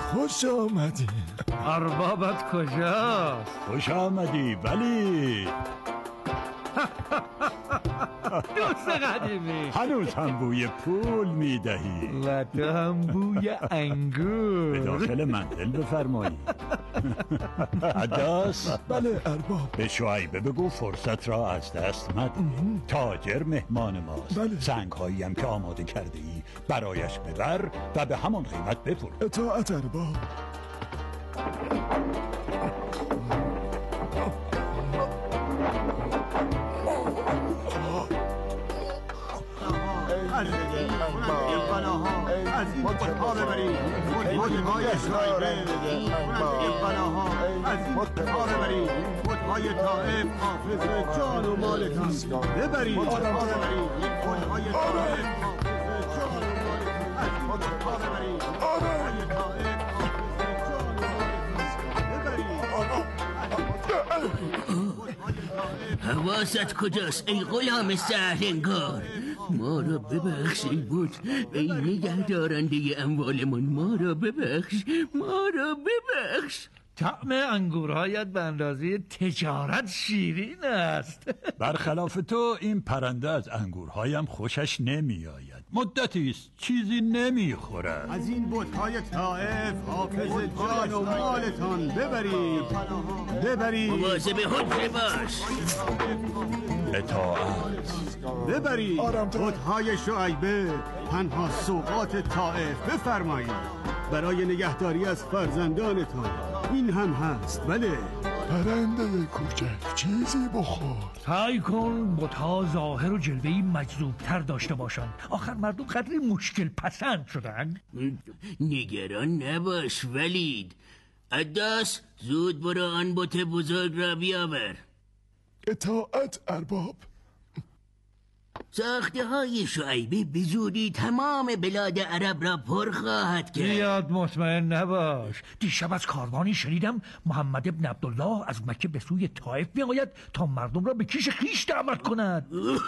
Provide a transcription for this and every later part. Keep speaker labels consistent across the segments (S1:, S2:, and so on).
S1: خوش آمدی.
S2: اربابت کجاست؟
S3: خوش آمدی ولی
S2: دوست قدیمی،
S3: هنوز هم بوی پول میدهی
S2: و تو هم بوی انگور.
S3: به داخل منزل بفرمایی. عداس.
S1: بله ارباب.
S3: به شعیبه بگو فرصت را از دست مده. تاجر مهمان ماست.
S1: بله.
S3: سنگ هایی هم که آماده کرده ای برایش ببر و به همان قیمت بفروش.
S1: اطاعت ارباب.
S4: از این بطها ببرید، بطهای شایبه، این بناها از این بطها ببرید، بطهای طائف حافظ جان و مالتان ببرید، بطها ببرید، بطهای طائف حافظ جان و مالتان از این بطها ببرید، بطهای طائف حافظ جان و مالتان ببرید.
S5: حواست کجاست ای غلام سهلنگار؟ ما را ببخش ای بود، ای نگهدارنده اموالمون، ما را ببخش، ما را ببخش.
S2: طعم انگورهایت به اندازه تجارت شیرین است.
S3: برخلاف تو این پرنده از انگورهایم خوشش نمی آید. مدتی است چیزی نمی خورد.
S4: از این بطهای طائف حافظ جان و مالتان ببرید، ببرید،
S5: مواظب حجره باش.
S3: اطاعت.
S4: ببرید بطهای شعیبه، تنها سوقات طائف بفرمایید برای نگهداری از فرزندانتان. این هم هست. بله
S1: پرنده کوچک چیزی بخور.
S2: سعی کن بطها ظاهر و جلوه‌ای مجذوب‌تر داشته باشند. آخر مردم قدری مشکل پسند شدن.
S5: نگران نباش ولید. عداس زود برو آن بت بزرگ را بیاور.
S1: اطاعت ارباب.
S5: ساخته های شعیبه به زودی تمام بلاد عرب را پر خواهد کرد.
S2: زیاد مطمئن نباش. دیشب از کاروانی شنیدم محمد ابن عبدالله از مکه به سوی طائف می آید تا مردم را به کیش خیش دعوت کند.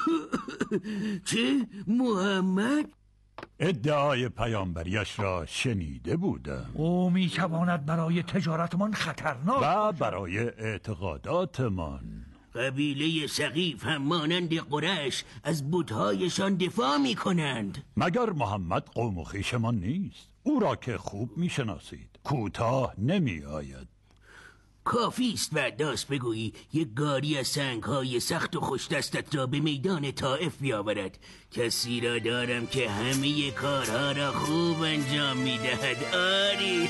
S5: چه؟ محمد؟
S3: ادعای پیامبریش را شنیده بودم.
S2: او می تواند برای تجارتمان خطرناک
S3: و برای اعتقاداتمان.
S5: قبیله ثقیف هم مانند قریش از بت‌هایشان دفاع می کنند.
S3: مگر محمد قوم و خویشمان نیست؟ او را که خوب می شناسید. کوتاه نمی آید.
S5: کافی است و داست بگویی یک گاری از سنگ‌های سخت و خوشدستت را به میدان طائف بیاورد. کسی را دارم که همه کارها را خوب انجام می دهد. آری.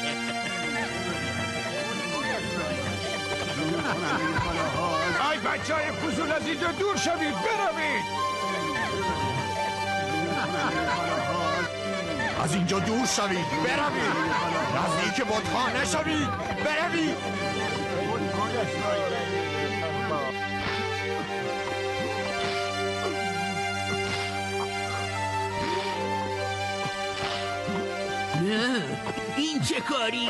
S6: ای بچه های فضول از اینجا دور شوید، بروید.
S7: از اینجا دور شوید، بروید. نزدیک بطها نشوید، بروید.
S5: نه، این چه کاری؟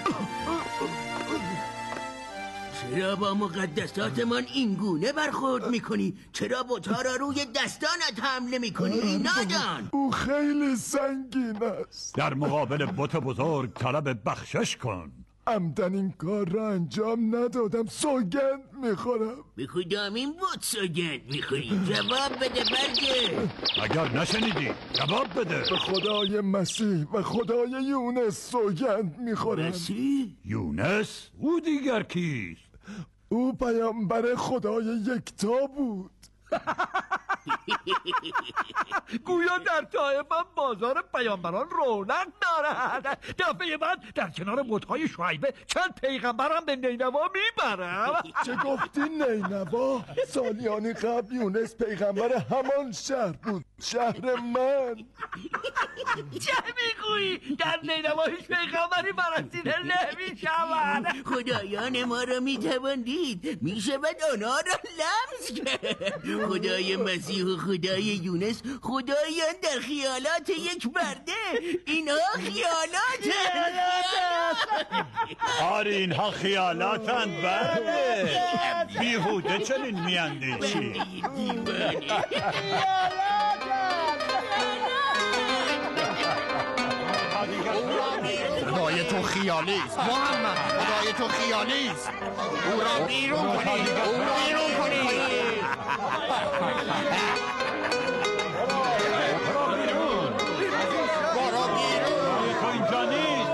S5: چرا با مقدساتمان این گونه برخورد میکنی؟ چرا بت‌ها را روی دستانت حمله میکنی ای نادان؟
S1: او خیلی سنگین است.
S3: در مقابل بت بزرگ طلب بخشش کن.
S1: عمدن این کار را انجام ندادم. سوگند میخورم.
S5: به کدامین بت سوگند میخوری؟ جواب بده برگه.
S3: اگر نشنیدی جواب بده.
S1: به خدای مسیح و خدای یونس سوگند میخورم.
S5: مسیح؟
S3: یونس؟ او دیگر کیست؟
S1: او پیامبر خدای یکتا بود.
S2: گویا در طائف هم بازار پیامبران رونق دارد. دفعه بعد در کنار بت‌های شعیبه چند پیغمبرم به نینوا میبرم.
S1: چه گفتی نینوا؟ سالیانی قبل یونس پیغمبر همان شهر بود، شهر من.
S2: چه میگویی؟ در نینوا هیچ پیغمبری برسیده نمیشود.
S5: خدایان ما را میتوان دید، میشود آنها را لمس کرد. خدای مسیح و خدای یونس خدایان در خیالات یک برده. اینها خیالات.
S3: آری اینها خیالاتند. بله بیهوده چنین میاندیشی.
S7: صدای تو تو خیالی است. محمد خدای تو خیالی است. او را بیرون کنید. او را بیرون کنید. برو بیرون.
S3: تو اینجا نیست.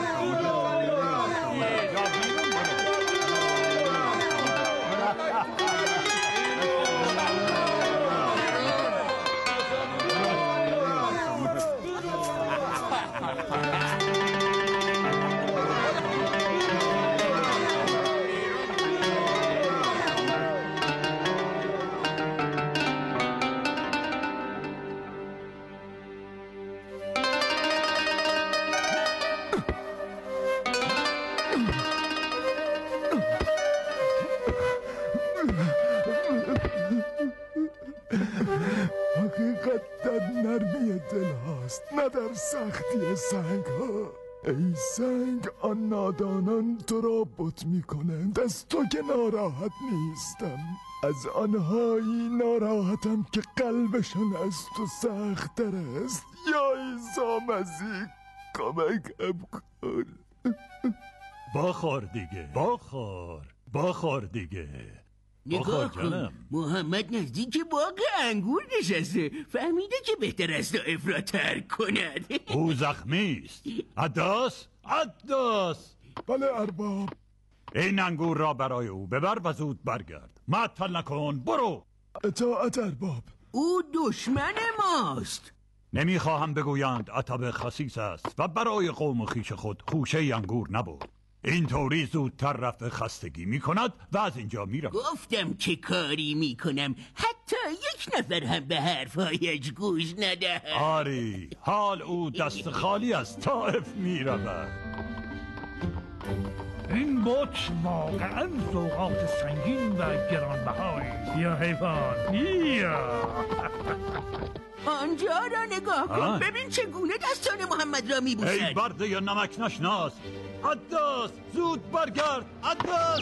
S1: حقیقت در نرمی دل هاست، نه در سختی سنگ ها. ای سنگ، آن نادانان تو را بت می کنند، از تو که ناراحت نیستم. از آنهایی ناراحتم که قلبشان از تو سخت تر است. یا عیسی مسیح، کمکم کن.
S3: بخور دیگه، بخور دیگه.
S5: نگاه کن، محمد نزدیک باغ انگور نشسته، فهمیده که بهتر است طائف را ترک کند.
S3: او زخمی است. عداس.
S1: بله ارباب.
S3: این انگور را برای او ببر و زود برگرد. معطل نکن، برو.
S1: اطاعت ارباب.
S5: او دشمن ماست.
S3: نمیخواهم بگویند عتب خسیس است و برای قوم خویش خود خوشه انگور نبرد. این طوری زودتر رفع خستگی می کند و از اینجا می رود.
S5: گفتم که کاری می کنم، حتی یک نفر هم به حرفهایش گوش ندهد.
S3: آری، حال او دست خالی از طائف می رود.
S2: این بت واقعا سوغات سنگین و گرانبهایی. بیا حیوان، بیا.
S5: آنجا را نگاه کن، ببین چگونه دستان محمد را می بوسد.
S3: ای برده یا نمک نشناس، عداس زود برگرد. عداس.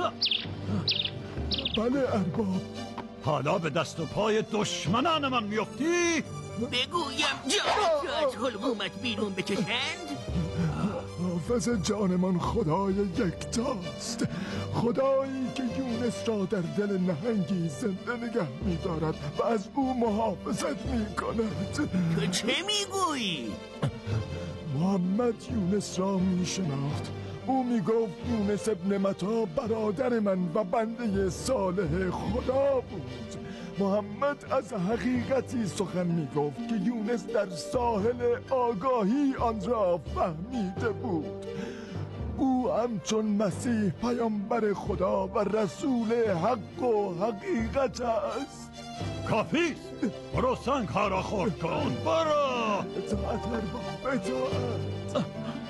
S1: بله ارباب.
S3: حالا به دست و پای دشمنان من میفتی؟
S5: بگویم جانت را از حلقومت بیرون بکشند؟
S1: حافظ جانمان خدای یکتاست، خدایی که یونس را در دل نهنگی زنده نگه می‌دارد و از او محافظت می‌کند.
S5: تو چه میگویی؟
S1: محمد یونس را میشناخت. او میگفت یونس ابن متی برادر من و بنده صالح خدا بود. محمد از حقیقتی سخن میگفت که یونس در ساحل آگاهی آن را فهمیده بود. او همچون مسیح پیامبر خدا و رسول حق و حقیقت است.
S3: کافیست، برو سنگ ها را خورد کن. برو.
S1: اطاعت ارباب، اطاعت.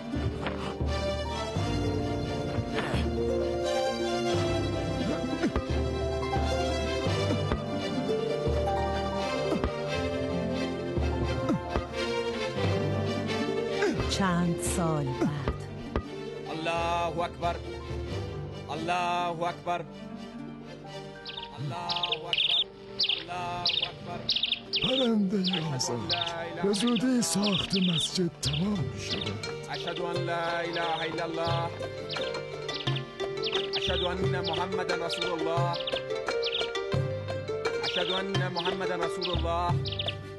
S8: چند سال بعد.
S6: الله اکبر، الله اکبر، الله اکبر، الله اکبر.
S1: پرنده آزاد، به زودی ساخت مسجد تمام شد.
S6: اشهد ان لا اله الا الله، اشهد ان محمد رسول الله، اشهد ان محمد رسول الله.